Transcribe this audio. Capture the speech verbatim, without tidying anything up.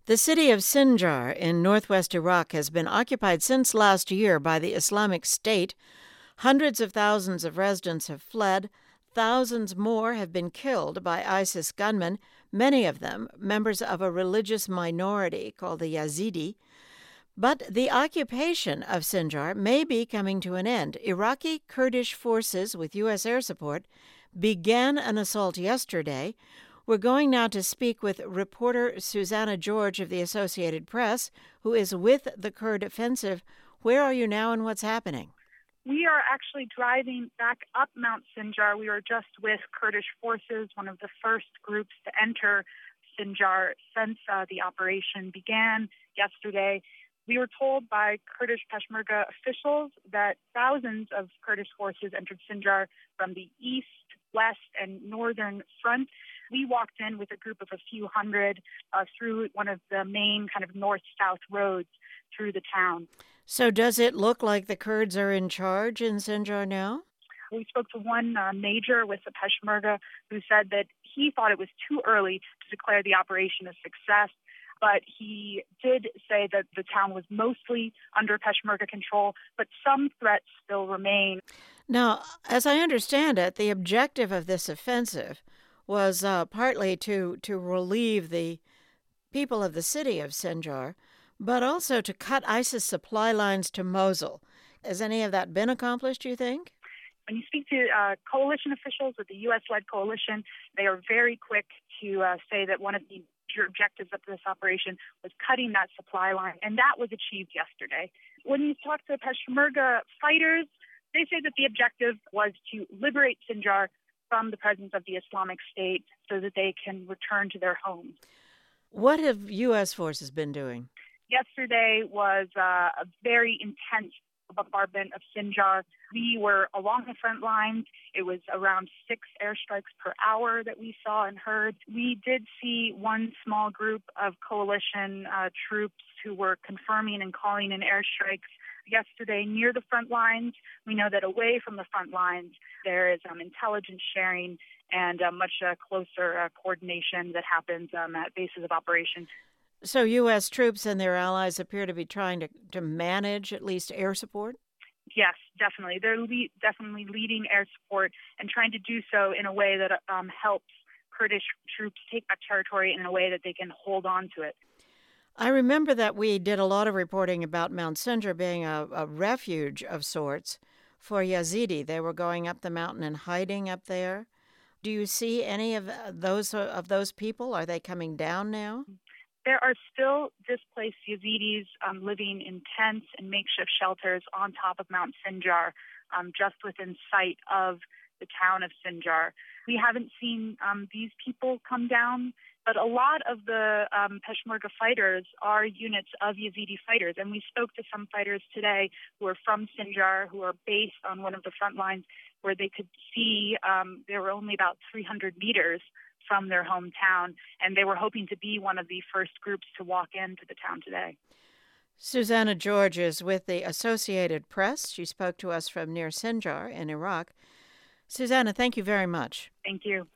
The city of Sinjar in northwest Iraq has been occupied since last year by the Islamic State. Hundreds of thousands of residents have fled. Thousands more have been killed by ISIS gunmen, many of them members of a religious minority called the Yazidi. But the occupation of Sinjar may be coming to an end. Iraqi Kurdish forces with U S air support began an assault yesterday. We're going now to speak with reporter Susanna George of the Associated Press, who is with the Kurd offensive. Where are you now and what's happening? We are actually driving back up Mount Sinjar. We were just with Kurdish forces, one of the first groups to enter Sinjar since uh, the operation began yesterday. We were told by Kurdish Peshmerga officials that thousands of Kurdish forces entered Sinjar from the east, west, and northern front. We walked in with a group of a few hundred uh, through one of the main kind of north-south roads through the town. So does it look like the Kurds are in charge in Sinjar now? We spoke to one uh, major with the Peshmerga who said that he thought it was too early to declare the operation a success, but he did say that the town was mostly under Peshmerga control, but some threats still remain. Now, as I understand it, the objective of this offensive was uh, partly to, to relieve the people of the city of Sinjar, but also to cut ISIS supply lines to Mosul. Has any of that been accomplished, do you think? When you speak to uh, coalition officials with the U S-led coalition, they are very quick to uh, say that one of the major objectives of this operation was cutting that supply line, and that was achieved yesterday. When you talk to Peshmerga fighters, they say that the objective was to liberate Sinjar from the presence of the Islamic State so that they can return to their homes. What have U S forces been doing? Yesterday was uh, a very intense bombardment of Sinjar. We were along the front lines. It was around six airstrikes per hour that we saw and heard. We did see one small group of coalition uh, troops who were confirming and calling in airstrikes yesterday near the front lines. We know that away from the front lines, there is um, intelligence sharing and uh, much uh, closer uh, coordination that happens um, at bases of operations. So U S troops and their allies appear to be trying to, to manage at least air support? Yes, definitely. They're le- definitely leading air support and trying to do so in a way that um, helps Kurdish troops take back territory in a way that they can hold on to it. I remember that we did a lot of reporting about Mount Sinjar being a, a refuge of sorts for Yazidi. They were going up the mountain and hiding up there. Do you see any of those of those people? Are they coming down now? There are still displaced Yazidis um, living in tents and makeshift shelters on top of Mount Sinjar, um, just within sight of the town of Sinjar. We haven't seen um, these people come down, but a lot of the um, Peshmerga fighters are units of Yazidi fighters, and we spoke to some fighters today who are from Sinjar, who are based on one of the front lines, where they could see um, there were only about three hundred meters from their hometown, and they were hoping to be one of the first groups to walk into the town today. Susanna George is with the Associated Press. She spoke to us from near Sinjar in Iraq. Susanna, thank you very much. Thank you.